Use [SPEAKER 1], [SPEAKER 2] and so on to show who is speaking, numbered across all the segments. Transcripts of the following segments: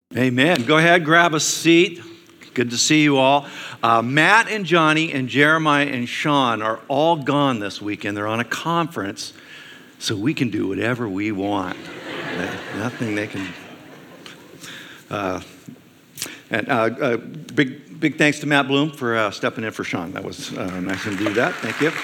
[SPEAKER 1] Amen. Go ahead, grab a seat. Good to see you all. Matt and Johnny and Jeremiah and Sean are all gone this weekend. They're on a conference, so we can do whatever we want. Nothing they can. Big thanks to Matt Bloom for stepping in for Sean. That was nice of him to do that. Thank you.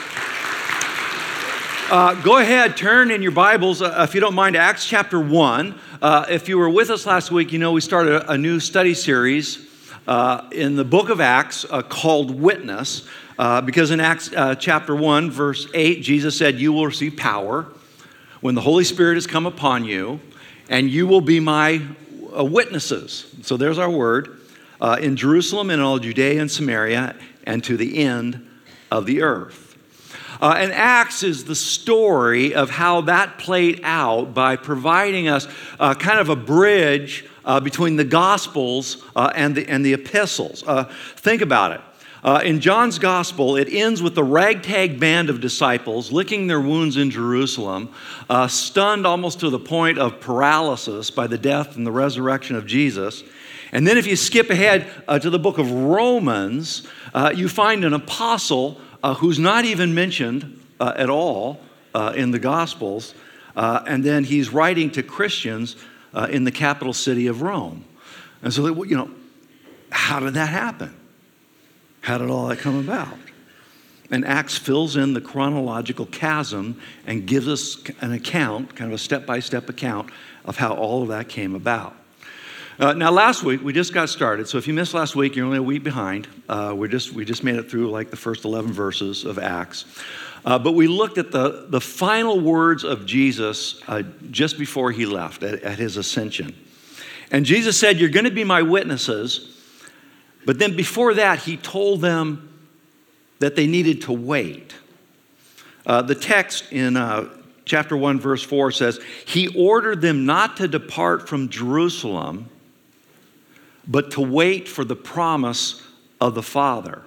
[SPEAKER 1] Go ahead, turn in your Bibles, if you don't mind, to Acts chapter 1. If you were with us last week, you know we started a new study series in the book of Acts called Witness, because in Acts chapter 1, verse 8, Jesus said, "You will receive power when the Holy Spirit has come upon you, and you will be my witnesses." So there's our word, in Jerusalem and all Judea and Samaria, and to the end of the earth. And Acts is the story of how that played out by providing us kind of a bridge between the Gospels and the epistles. Think about it. In John's Gospel, it ends with the ragtag band of disciples licking their wounds in Jerusalem, stunned almost to the point of paralysis by the death and the resurrection of Jesus. And then if you skip ahead to the book of Romans, you find an apostle who's not even mentioned at all in the Gospels, and then he's writing to Christians in the capital city of Rome. And so, how did that happen? How did all that come about? And Acts fills in the chronological chasm and gives us an account, kind of a step-by-step account of how all of that came about. Now, last week, we just got started, so if you missed last week, you're only a week behind. We just made it through like the first 11 verses of Acts. But we looked at the final words of Jesus just before he left, at his ascension. And Jesus said, "You're going to be my witnesses." But then before that, he told them that they needed to wait. The text in chapter 1, verse 4 says, "He ordered them not to depart from Jerusalem, but to wait for the promise of the Father."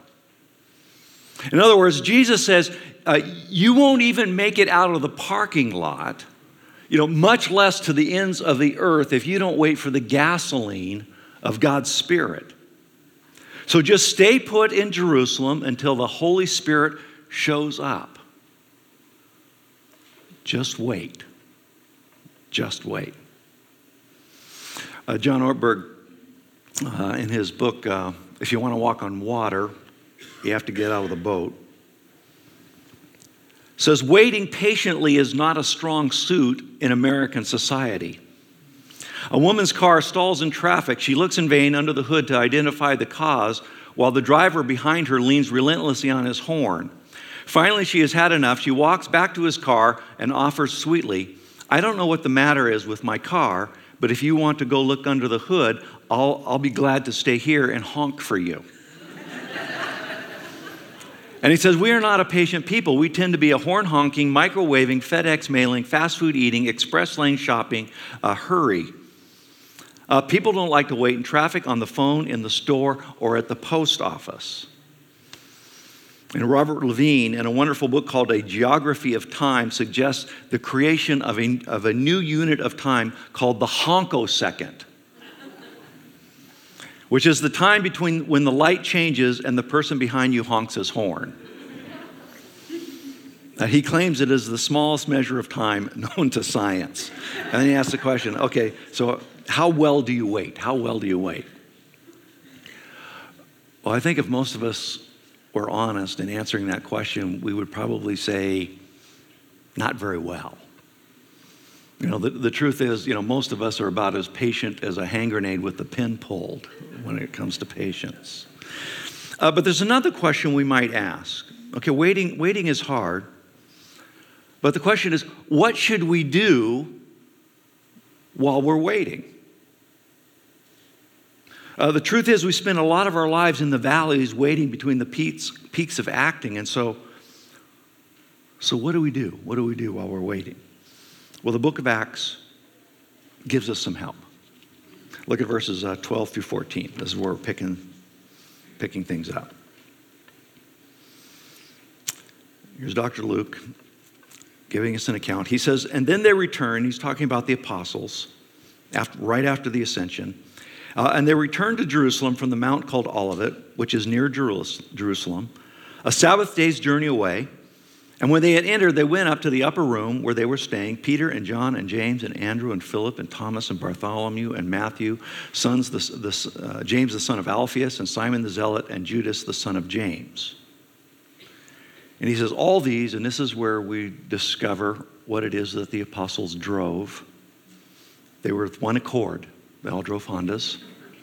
[SPEAKER 1] In other words, Jesus says, you won't even make it out of the parking lot, much less to the ends of the earth, if you don't wait for the gasoline of God's Spirit. So just stay put in Jerusalem until the Holy Spirit shows up. Just wait. Just wait. John Ortberg, in his book, If You Want to Walk on Water, You Have to Get Out of the Boat, says waiting patiently is not a strong suit in American society. A woman's car stalls in traffic. She looks in vain under the hood to identify the cause, while the driver behind her leans relentlessly on his horn. Finally, she has had enough. She walks back to his car and offers sweetly, "I don't know what the matter is with my car, but if you want to go look under the hood, I'll be glad to stay here and honk for you." And he says, we are not a patient people. We tend to be a horn-honking, microwaving, FedEx mailing, fast food eating, express lane shopping, hurry. People don't like to wait in traffic, on the phone, in the store, or at the post office. And Robert Levine, in a wonderful book called A Geography of Time, suggests the creation of a new unit of time called the honkosecond, which is the time between when the light changes and the person behind you honks his horn. He claims it is the smallest measure of time known to science. And then he asks the question, okay, so how well do you wait? How well do you wait? Well, I think if most of us were honest in answering that question, we would probably say, not very well. The truth is, most of us are about as patient as a hand grenade with the pin pulled when it comes to patience. But there's another question we might ask. Okay, waiting is hard. But the question is, what should we do while we're waiting? The truth is, we spend a lot of our lives in the valleys waiting between the peaks of acting. And so what do we do? What do we do while we're waiting? Well, the book of Acts gives us some help. Look at verses 12 through 14. This is where we're picking things up. Here's Dr. Luke giving us an account. He says, "And then they returned." He's talking about the apostles, right after the ascension. And they returned to Jerusalem from the mount called Olivet, which is near Jerusalem, a Sabbath day's journey away. And when they had entered, they went up to the upper room where they were staying, Peter and John and James and Andrew and Philip and Thomas and Bartholomew and Matthew, James the son of Alphaeus, and Simon the Zealot, and Judas the son of James. And he says, all these, and this is where we discover what it is that the apostles drove. They were with one accord. They all drove Hondas.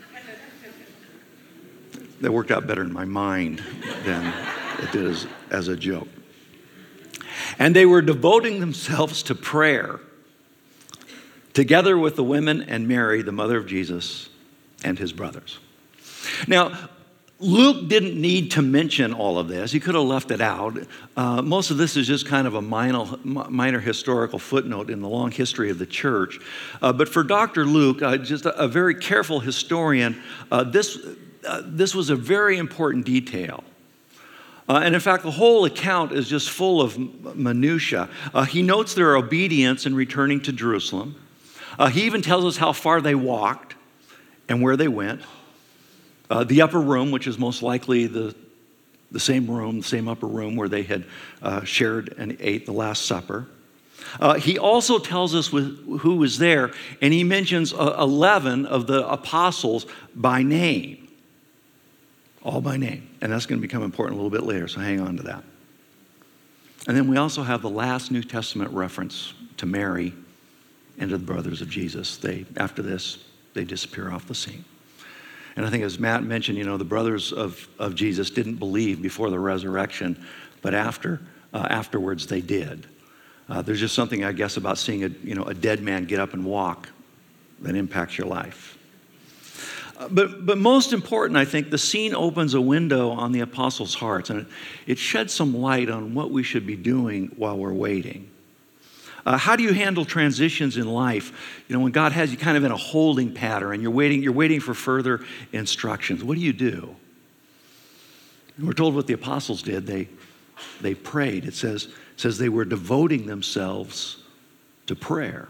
[SPEAKER 1] That worked out better in my mind than it did as a joke. And they were devoting themselves to prayer, together with the women and Mary, the mother of Jesus, and his brothers. Now, Luke didn't need to mention all of this. He could have left it out. Most of this is just kind of a minor historical footnote in the long history of the church. But for Dr. Luke, just a very careful historian, this was a very important detail. And in fact, the whole account is just full of minutia. He notes their obedience in returning to Jerusalem. He even tells us how far they walked and where they went. The upper room, which is most likely the same room, the same upper room where they had shared and ate the Last Supper. He also tells us who was there, and he mentions 11 of the apostles by name. All by name. And that's going to become important a little bit later, so hang on to that. And then we also have the last New Testament reference to Mary and to the brothers of Jesus. After this, they disappear off the scene. And I think as Matt mentioned, the brothers of Jesus didn't believe before the resurrection, but afterwards they did. There's just something, I guess, about seeing a dead man get up and walk that impacts your life. But most important, I think, the scene opens a window on the apostles' hearts, and it sheds some light on what we should be doing while we're waiting. How do you handle transitions in life? When God has you kind of in a holding pattern and you're waiting for further instructions. What do you do? And we're told what the apostles did. They prayed. It says they were devoting themselves to prayer.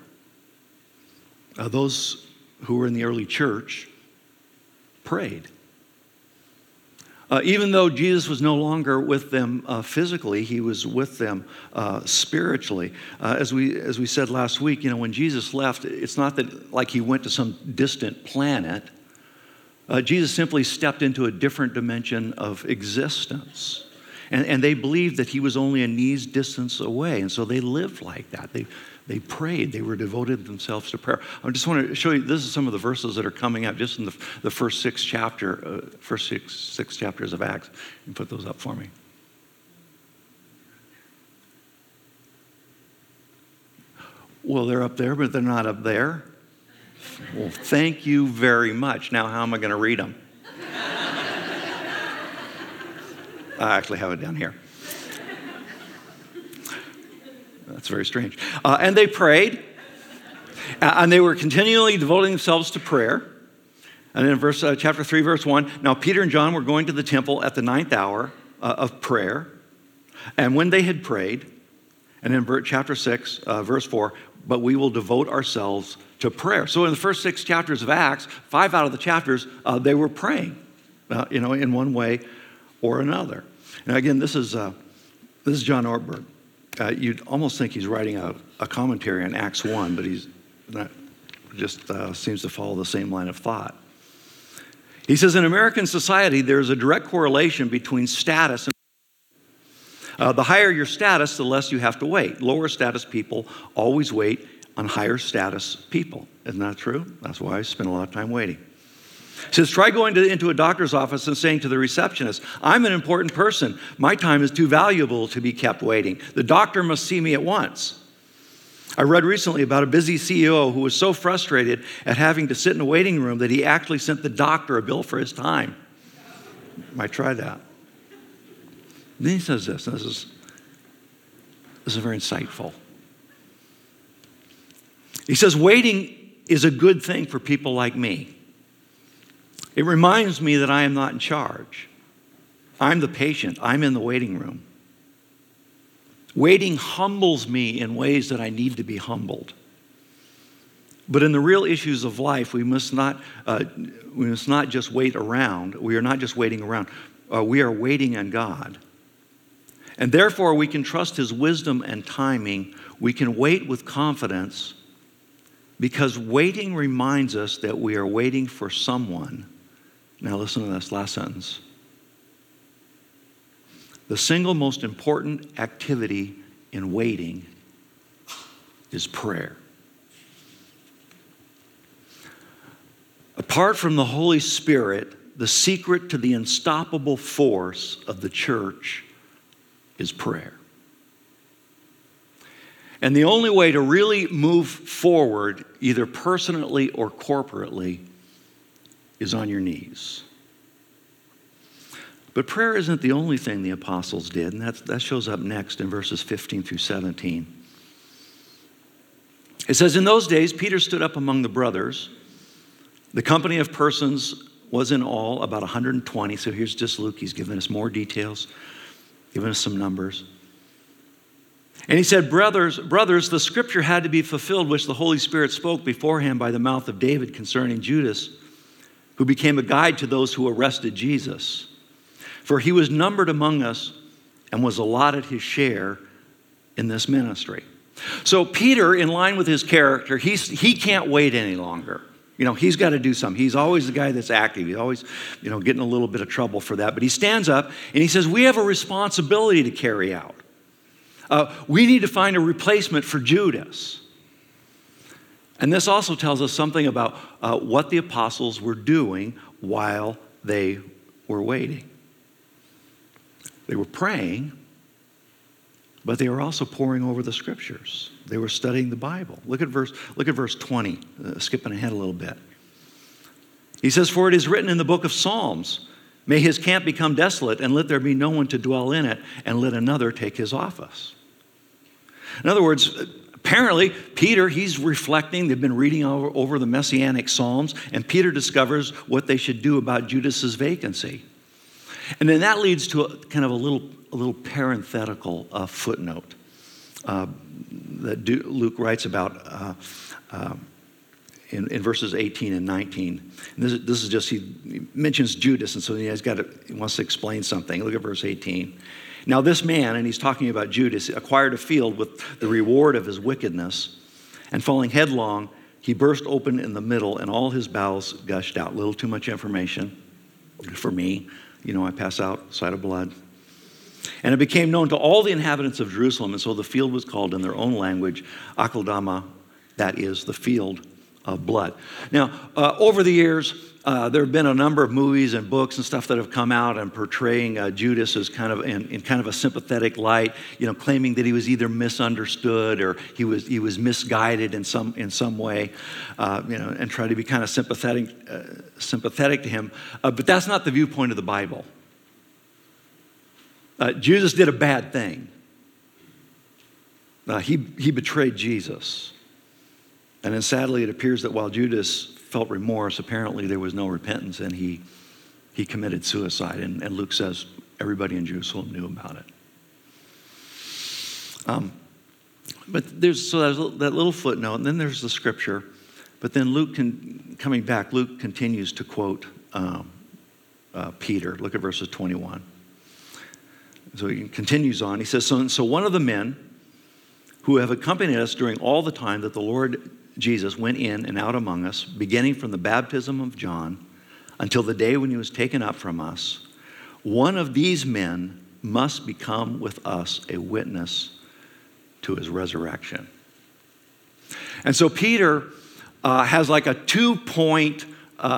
[SPEAKER 1] Those who were in the early church prayed. Even though Jesus was no longer with them physically, he was with them spiritually. As we said last week, when Jesus left, it's not that like he went to some distant planet. Jesus simply stepped into a different dimension of existence. And they believed that he was only a knee's distance away. And so they lived like that. They prayed. They were devoted themselves to prayer. I just want to show you, this is some of the verses that are coming up just in the first six chapters of Acts. You can put those up for me. Well, they're up there, but they're not up there. Well, thank you very much. Now, how am I going to read them? I actually have it down here. That's very strange. And they prayed, and they were continually devoting themselves to prayer. And in chapter 3, verse 1, now Peter and John were going to the temple at the 9th hour of prayer. And when they had prayed, and in chapter 6, verse 4, but we will devote ourselves to prayer. So in the first 6 chapters of Acts, 5 out of the chapters, they were praying, in one way or another. And again, this is John Ortberg. You'd almost think he's writing a commentary on Acts 1, but he's not, just seems to follow the same line of thought. He says, in American society, there's a direct correlation between status and the higher your status, the less you have to wait. Lower status people always wait on higher status people. Isn't that true? That's why I spend a lot of time waiting. He says, try going into a doctor's office and saying to the receptionist, I'm an important person. My time is too valuable to be kept waiting. The doctor must see me at once. I read recently about a busy CEO who was so frustrated at having to sit in a waiting room that he actually sent the doctor a bill for his time. Might try that. Then he says this is very insightful. He says, waiting is a good thing for people like me. It reminds me that I am not in charge. I'm the patient. I'm in the waiting room. Waiting humbles me in ways that I need to be humbled. But in the real issues of life, we must not just wait around. We are not just waiting around. We are waiting on God. And therefore, we can trust His wisdom and timing. We can wait with confidence because waiting reminds us that we are waiting for someone. Now listen to this last sentence. The single most important activity in waiting is prayer. Apart from the Holy Spirit, the secret to the unstoppable force of the church is prayer. And the only way to really move forward, either personally or corporately, is on your knees. But prayer isn't the only thing the apostles did, and that shows up next in verses 15 through 17. It says, in those days, Peter stood up among the brothers. The company of persons was in all about 120. So here's just Luke. He's given us more details, given us some numbers. And he said, brothers, the scripture had to be fulfilled, which the Holy Spirit spoke beforehand by the mouth of David concerning Judas, who became a guide to those who arrested Jesus. For he was numbered among us and was allotted his share in this ministry. So Peter, in line with his character, he can't wait any longer. He's got to do something. He's always the guy that's active. He's always, getting a little bit of trouble for that. But he stands up and he says, we have a responsibility to carry out. We need to find a replacement for Judas. And this also tells us something about what the apostles were doing while they were waiting. They were praying, but they were also poring over the scriptures. They were studying the Bible. Look at verse 20, skipping ahead a little bit. He says, for it is written in the book of Psalms, may his camp become desolate, and let there be no one to dwell in it, and let another take his office. In other words, apparently, Peter, he's reflecting. They've been reading over the Messianic Psalms, and Peter discovers what they should do about Judas's vacancy. And then that leads to a little parenthetical footnote that Luke writes about in verses 18 and 19. And this is just, he mentions Judas, and so he wants to explain something. Look at verse 18. Now this man, and he's talking about Judas, acquired a field with the reward of his wickedness, and falling headlong, he burst open in the middle, and all his bowels gushed out. A little too much information for me. I pass out sight of blood. And it became known to all the inhabitants of Jerusalem, and so the field was called in their own language, Akeldama, that is, the field of blood. Now, over the years, there have been a number of movies and books and stuff that have come out and portraying Judas as kind of in kind of a sympathetic light, claiming that he was either misunderstood or he was misguided in some way, and try to be kind of sympathetic to him. But that's not the viewpoint of the Bible. Judas did a bad thing. He betrayed Jesus. And then sadly, it appears that while Judas felt remorse, apparently there was no repentance, and he committed suicide. And Luke says everybody in Jerusalem knew about it. But there's that little footnote, and then there's the scripture. But then Luke continues to quote Peter. Look at verses 21. So he continues on. He says, so one of the men who have accompanied us during all the time that the Lord Jesus went in and out among us, beginning from the baptism of John until the day when he was taken up from us, one of these men must become with us a witness to his resurrection. And so Peter has like a 2-point,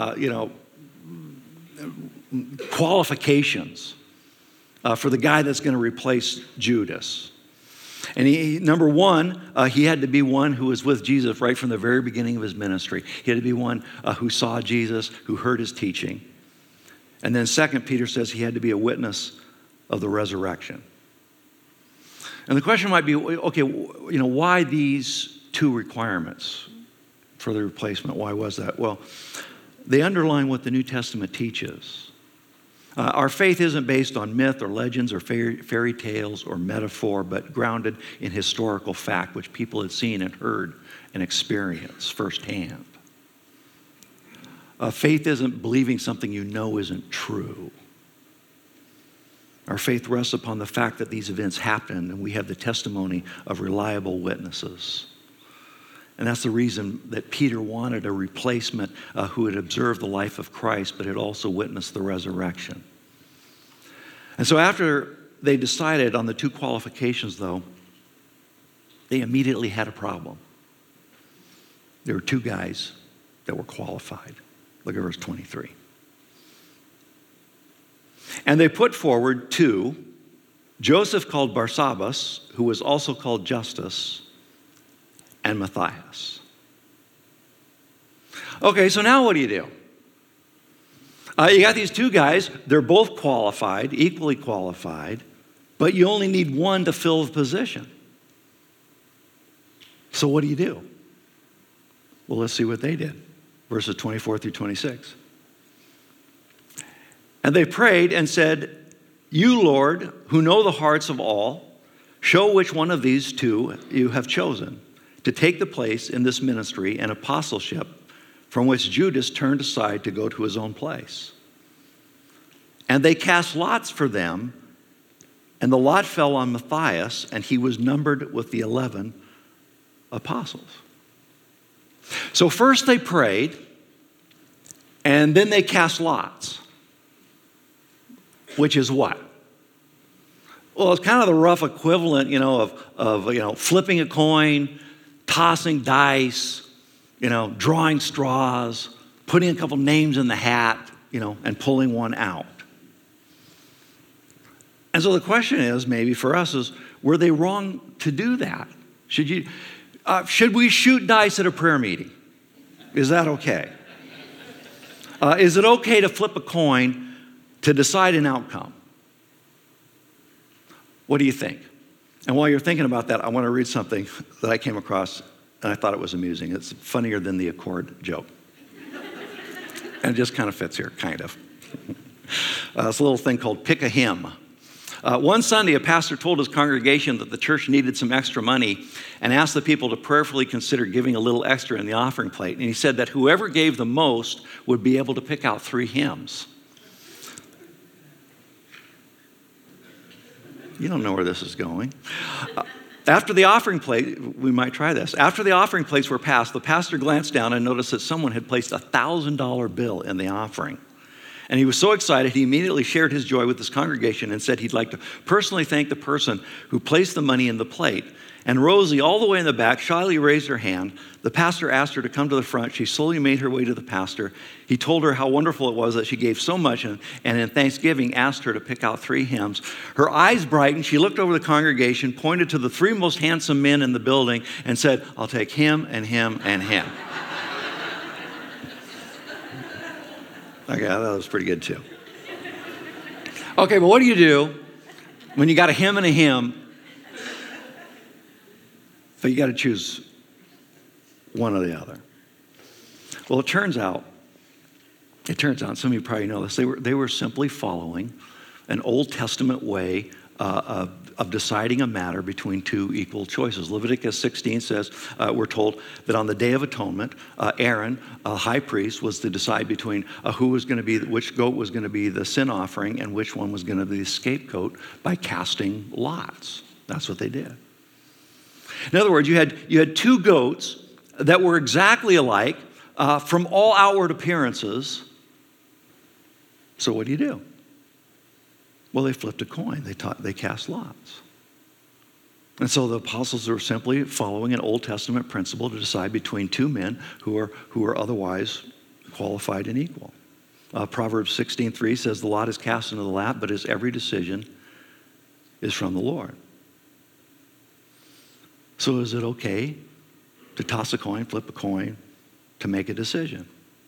[SPEAKER 1] qualifications for the guy that's going to replace Judas. And number one, he had to be one who was with Jesus right from the very beginning of his ministry. He had to be one who saw Jesus, who heard his teaching. And then second, Peter says he had to be a witness of the resurrection. And the question might be, okay, why these two requirements for the replacement? Why was that? Well, they underline what the New Testament teaches. Our faith isn't based on myth or legends or fairy tales or metaphor, but grounded in historical fact, which people had seen and heard and experienced firsthand. Faith isn't believing something you know isn't true. Our faith rests upon the fact that these events happened, and we have the testimony of reliable witnesses. And that's the reason that Peter wanted a replacement who had observed the life of Christ, but had also witnessed the resurrection. And so after they decided on the two qualifications, though, they immediately had a problem. There were two guys that were qualified. Look at verse 23. And they put forward two, Joseph called Barsabbas, who was also called Justus, and Matthias. Okay, so now what do? You got these two guys. They're both qualified, equally qualified, but you only need one to fill the position. So what do? Well, let's see what they did. Verses 24 through 26. And they prayed and said, "You, Lord, who know the hearts of all, show which one of these two you have chosen to take the place in this ministry and apostleship from which Judas turned aside to go to his own place." And they cast lots for them, and the lot fell on Matthias, and he was numbered with the 11 apostles. So first they prayed, and then they cast lots. Which is what? Well, it's kind of the rough equivalent, of flipping a coin, tossing dice, drawing straws, putting a couple names in the hat, and pulling one out. And so the question is, maybe for us, is were they wrong to do that? Should we shoot dice at a prayer meeting? Is that okay? Is it okay to flip a coin to decide an outcome? What do you think? And while you're thinking about that, I want to read something that I came across, and I thought it was amusing. It's funnier than the Accord joke. And it just kind of fits here, kind of. It's a little thing called Pick a Hymn. One Sunday, a pastor told his congregation that the church needed some extra money and asked the people to prayerfully consider giving a little extra in the offering plate. And he said that whoever gave the most would be able to pick out 3 hymns. You don't know where this is going. After the offering plate, we might try this. After the offering plates were passed, the pastor glanced down and noticed that someone had placed a $1,000 bill in the offering. And he was so excited, he immediately shared his joy with his congregation and said he'd like to personally thank the person who placed the money in the plate. And Rosie, all the way in the back, shyly raised her hand. The pastor asked her to come to the front. She slowly made her way to the pastor. He told her how wonderful it was that she gave so much, and in thanksgiving asked her to pick out 3 hymns. Her eyes brightened. She looked over the congregation, pointed to the 3 most handsome men in the building, and said, "I'll take him and him and him." Okay, that was pretty good too. Okay, but what do you do when you got a hymn and a hymn, but you got to choose one or the other? Well, it turns out, some of you probably know this, they were simply following an Old Testament way of deciding a matter between 2 equal choices. Leviticus 16 says, we're told that on the Day of Atonement, Aaron, a high priest, was to decide between which goat was going to be the sin offering and which one was going to be the scapegoat by casting lots. That's what they did. In other words, you had 2 goats that were exactly alike from all outward appearances. So what do? Well, they flipped a coin. They cast lots. And so the apostles were simply following an Old Testament principle to decide between 2 men who are otherwise qualified and equal. Proverbs 16:3 says, "The lot is cast into the lap, but his every decision is from the Lord." So is it okay to toss a coin, flip a coin, to make a decision?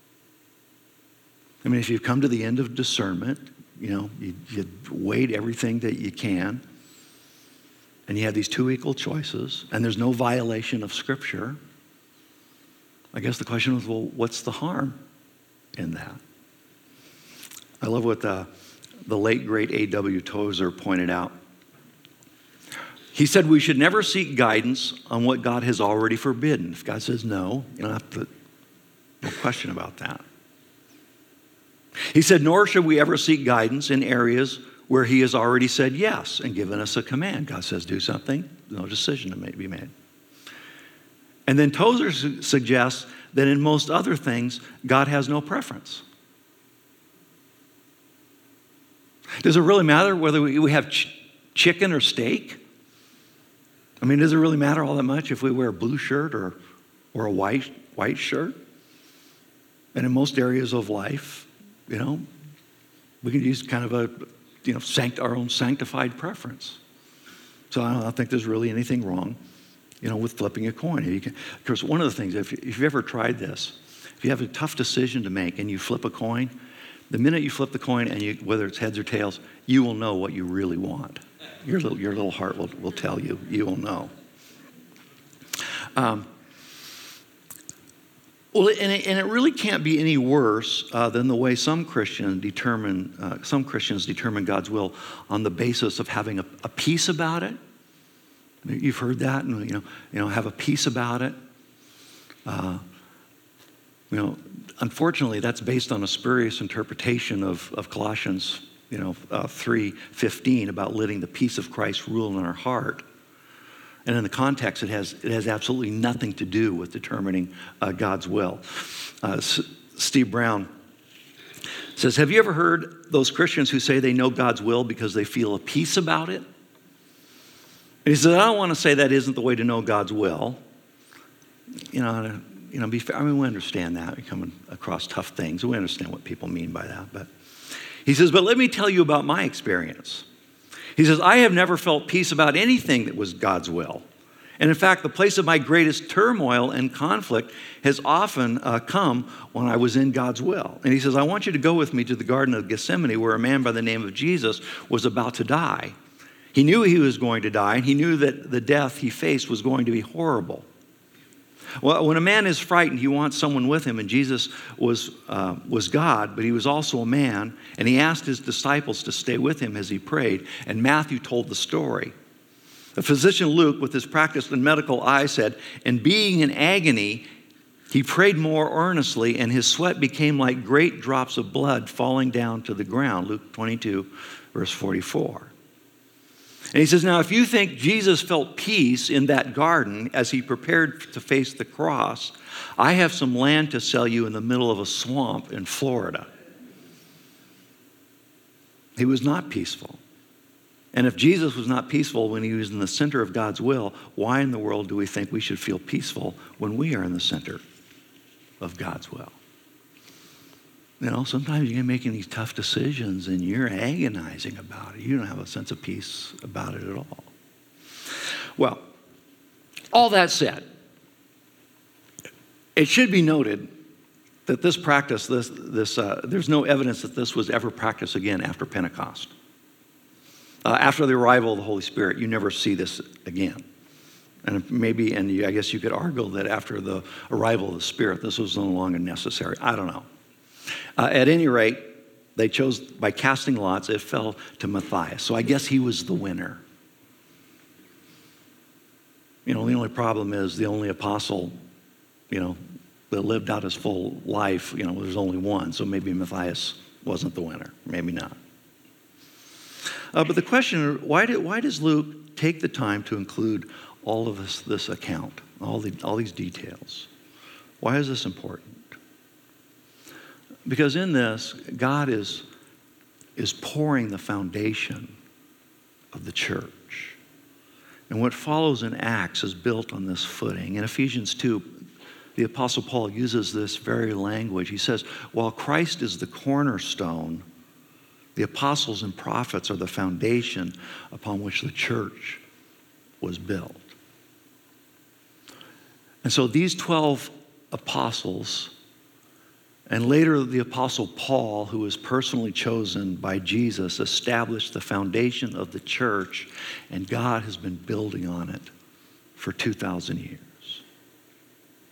[SPEAKER 1] I mean, if you've come to the end of discernment, you weighed everything that you can, and you have these 2 equal choices, and there's no violation of Scripture, I guess the question is, well, what's the harm in that? I love what the late, great A.W. Tozer pointed out. He said we should never seek guidance on what God has already forbidden. If God says no, you don't have to, no question about that. He said, nor should we ever seek guidance in areas where he has already said yes and given us a command. God says do something, no decision to be made. And then Tozer suggests that in most other things, God has no preference. Does it really matter whether we have chicken or steak? I mean, does it really matter all that much if we wear a blue shirt or a white shirt? And in most areas of life, we can use kind of our own sanctified preference. So I don't think there's really anything wrong, with flipping a coin. Because one of the things, if you've ever tried this, if you have a tough decision to make and you flip a coin, the minute you flip the coin and whether it's heads or tails, you will know what you really want. Your little heart will tell you. You will know. Well, and it really can't be any worse than the way some Christians determine God's will on the basis of having a peace about it. You've heard that, and have a peace about it. Unfortunately, that's based on a spurious interpretation of Colossians 3:15 about letting the peace of Christ rule in our heart. And in the context, it has absolutely nothing to do with determining God's will. Steve Brown says, have you ever heard those Christians who say they know God's will because they feel a peace about it? And he says, I don't want to say that isn't the way to know God's will. Be fair. I mean, we understand that. We're coming across tough things. We understand what people mean by that. But he says, but let me tell you about my experience. He says, I have never felt peace about anything that was God's will. And in fact, the place of my greatest turmoil and conflict has often come when I was in God's will. And he says, I want you to go with me to the Garden of Gethsemane where a man by the name of Jesus was about to die. He knew he was going to die, and he knew that the death he faced was going to be horrible. Well, when a man is frightened, he wants someone with him, and Jesus was God, but he was also a man, and he asked his disciples to stay with him as he prayed, and Matthew told the story. The physician Luke, with his practiced and medical eye, said, and being in agony, he prayed more earnestly, and his sweat became like great drops of blood falling down to the ground. Luke 22, verse 44. And he says, now, if you think Jesus felt peace in that garden as he prepared to face the cross, I have some land to sell you in the middle of a swamp in Florida. He was not peaceful. And if Jesus was not peaceful when he was in the center of God's will, why in the world do we think we should feel peaceful when we are in the center of God's will? Sometimes you're making these tough decisions and you're agonizing about it. You don't have a sense of peace about it at all. Well, all that said, it should be noted that this practice, there's no evidence that this was ever practiced again after Pentecost. After the arrival of the Holy Spirit, you never see this again. And I guess you could argue that after the arrival of the Spirit, this was no longer necessary. I don't know. At any rate, they chose, by casting lots, it fell to Matthias. So I guess he was the winner. The only problem is the only apostle, that lived out his full life, there's only one. So maybe Matthias wasn't the winner. Maybe not. But the question, why does Luke take the time to include all of this account, all these details? Why is this important? Because in this, God is pouring the foundation of the church. And what follows in Acts is built on this footing. In Ephesians 2, the Apostle Paul uses this very language. He says, while Christ is the cornerstone, the apostles and prophets are the foundation upon which the church was built. And so these 12 apostles, and later the Apostle Paul, who was personally chosen by Jesus, established the foundation of the church, and God has been building on it for 2,000 years.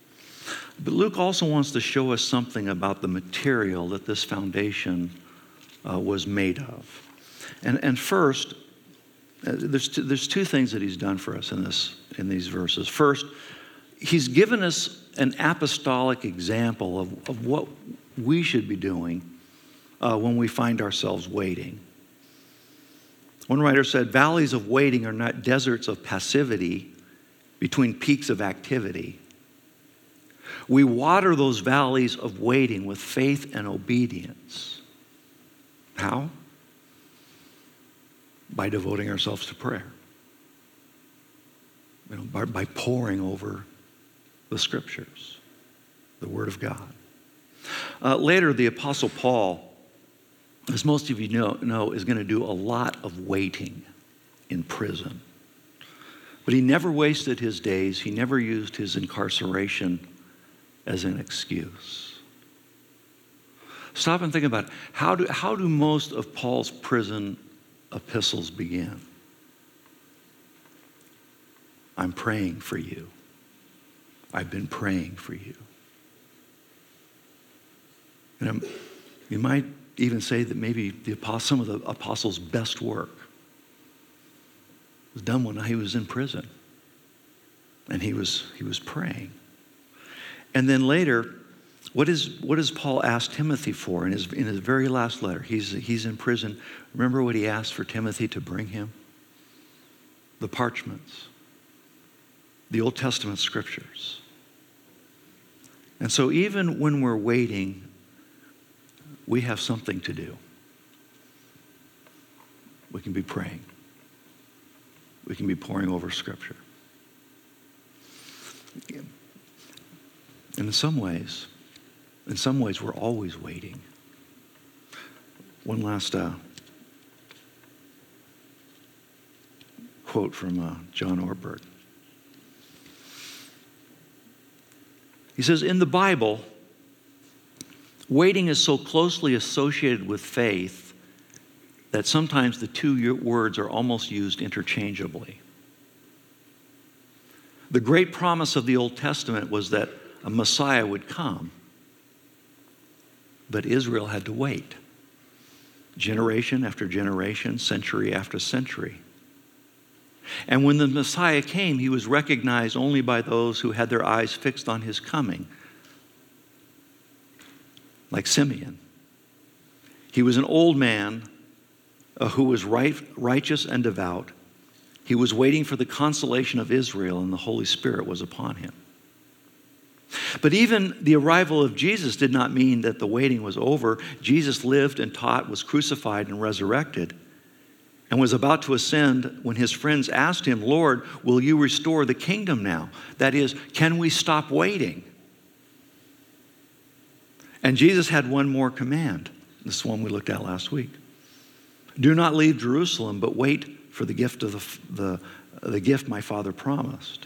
[SPEAKER 1] But Luke also wants to show us something about the material that this foundation was made of. And first, there's two things that he's done for us in these verses. First, he's given us an apostolic example of what we should be doing when we find ourselves waiting. One writer said, valleys of waiting are not deserts of passivity between peaks of activity. We water those valleys of waiting with faith and obedience. How? By devoting ourselves to prayer. By poring over the Scriptures, the Word of God. Later, the Apostle Paul, as most of you know, is going to do a lot of waiting in prison. But he never wasted his days. He never used his incarceration as an excuse. Stop and think about it. How do most of Paul's prison epistles begin? I'm praying for you. I've been praying for you. And you might even say that maybe some of the apostles' best work was done when he was in prison. And he was praying. And then later, what does Paul ask Timothy for in his very last letter? He's in prison. Remember what he asked for Timothy to bring him? The parchments, the Old Testament scriptures. And so even when we're waiting, we have something to do. We can be praying. We can be poring over Scripture. And in some ways, we're always waiting. One last quote from John Ortberg. He says, in the Bible, waiting is so closely associated with faith that sometimes the two words are almost used interchangeably. The great promise of the Old Testament was that a Messiah would come, but Israel had to wait, generation after generation, century after century. And when the Messiah came, he was recognized only by those who had their eyes fixed on his coming, like Simeon. He was an old man who was righteous and devout. He was waiting for the consolation of Israel, and the Holy Spirit was upon him. But even the arrival of Jesus did not mean that the waiting was over. Jesus lived and taught, was crucified and resurrected, and was about to ascend when his friends asked him, Lord, will you restore the kingdom now? That is, can we stop waiting? And Jesus had one more command. This is one we looked at last week. Do not leave Jerusalem, but wait for the gift of the gift my Father promised.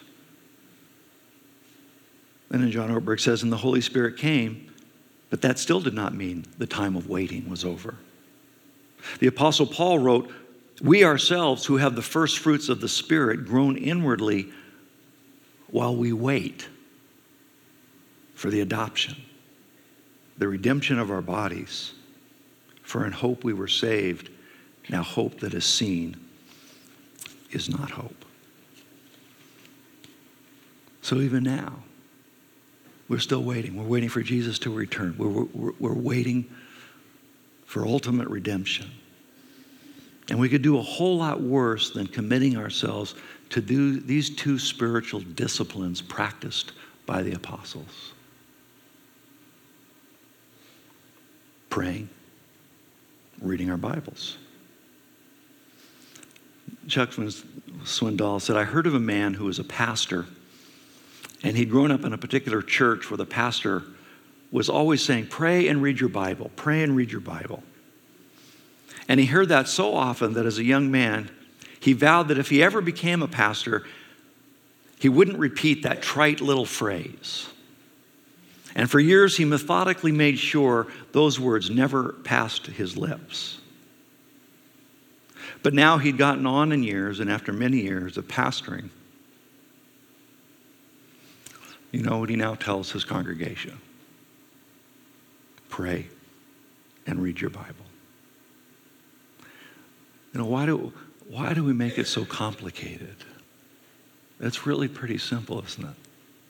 [SPEAKER 1] And then John Ortberg says, and the Holy Spirit came, but that still did not mean the time of waiting was over. The Apostle Paul wrote, we ourselves who have the first fruits of the Spirit groan inwardly while we wait for the adoption, the redemption of our bodies. For in hope we were saved. Now hope that is seen is not hope. So even now, we're still waiting. We're waiting for Jesus to return. We're waiting for ultimate redemption. And we could do a whole lot worse than committing ourselves to do these two spiritual disciplines practiced by the apostles. Praying, reading our Bibles. Chuck Swindoll said, I heard of a man who was a pastor, and he'd grown up in a particular church where the pastor was always saying, pray and read your Bible, pray and read your Bible. And he heard that so often that as a young man, he vowed that if he ever became a pastor, he wouldn't repeat that trite little phrase. And for years, he methodically made sure those words never passed his lips. But now he'd gotten on in years, and after many years of pastoring, you know what he now tells his congregation? Pray and read your Bible. Why do we make it so complicated? It's really pretty simple, isn't it?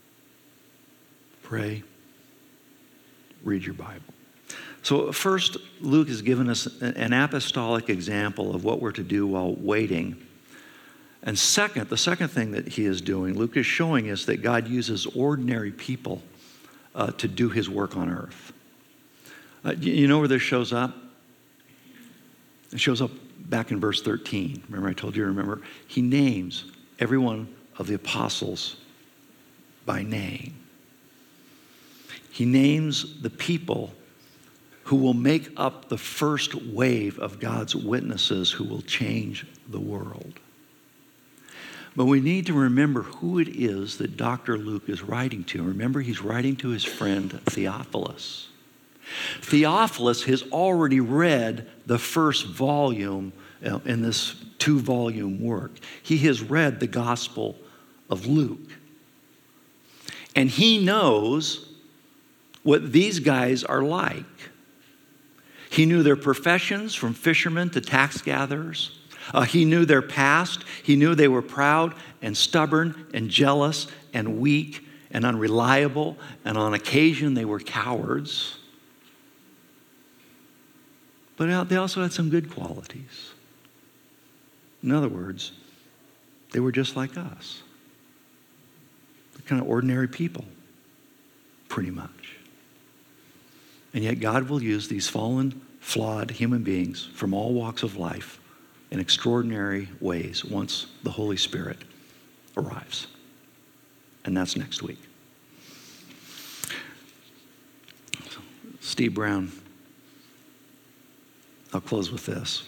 [SPEAKER 1] Pray, read your Bible. So first, Luke has given us an apostolic example of what we're to do while waiting. And second, the second thing that he is doing, Luke is showing us that God uses ordinary people to do his work on earth. You know where this shows up? It shows up back in verse 13. Remember, I told you to remember? He names every one of the apostles by name. He names the people who will make up the first wave of God's witnesses who will change the world. But we need to remember who it is that Dr. Luke is writing to. Remember, he's writing to his friend Theophilus. Theophilus has already read the first volume in this 2-volume work. He has read the Gospel of Luke. And he knows what these guys are like. He knew their professions, from fishermen to tax gatherers. He knew their past. He knew they were proud and stubborn and jealous and weak and unreliable, and on occasion they were cowards. But they also had some good qualities. In other words, they were just like us. They're kind of ordinary people, pretty much. And yet God will use these fallen, flawed human beings from all walks of life in extraordinary ways once the Holy Spirit arrives. And that's next week. Steve Brown, I'll close with this.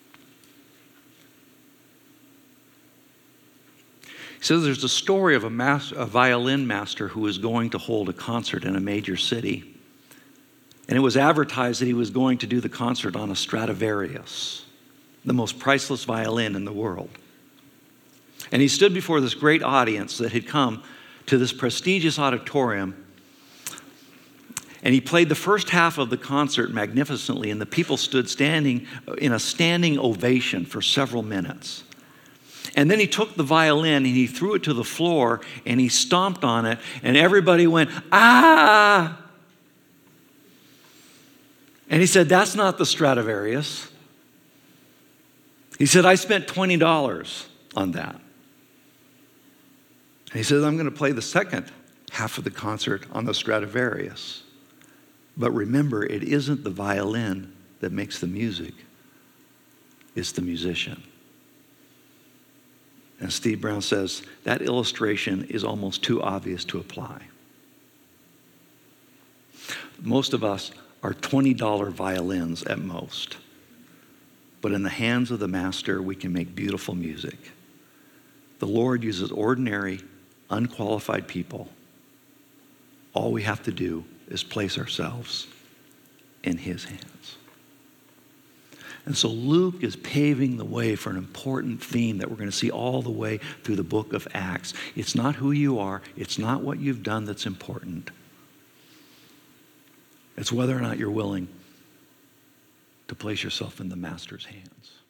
[SPEAKER 1] He says there's a story of a violin master who was going to hold a concert in a major city. And it was advertised that he was going to do the concert on a Stradivarius, the most priceless violin in the world. And he stood before this great audience that had come to this prestigious auditorium. And he played the first half of the concert magnificently, and the people stood standing in a standing ovation for several minutes. And then he took the violin and he threw it to the floor and he stomped on it, and everybody went, "Ah!" And he said, "That's not the Stradivarius." He said, "I spent $20 on that." And he said, "I'm going to play the second half of the concert on the Stradivarius. But remember, it isn't the violin that makes the music. It's the musician." And Steve Brown says, that illustration is almost too obvious to apply. Most of us are $20 violins at most. But in the hands of the master, we can make beautiful music. The Lord uses ordinary, unqualified people. All we have to do is place ourselves in his hands. And so Luke is paving the way for an important theme that we're going to see all the way through the book of Acts. It's not who you are. It's not what you've done that's important. It's whether or not you're willing to place yourself in the master's hands.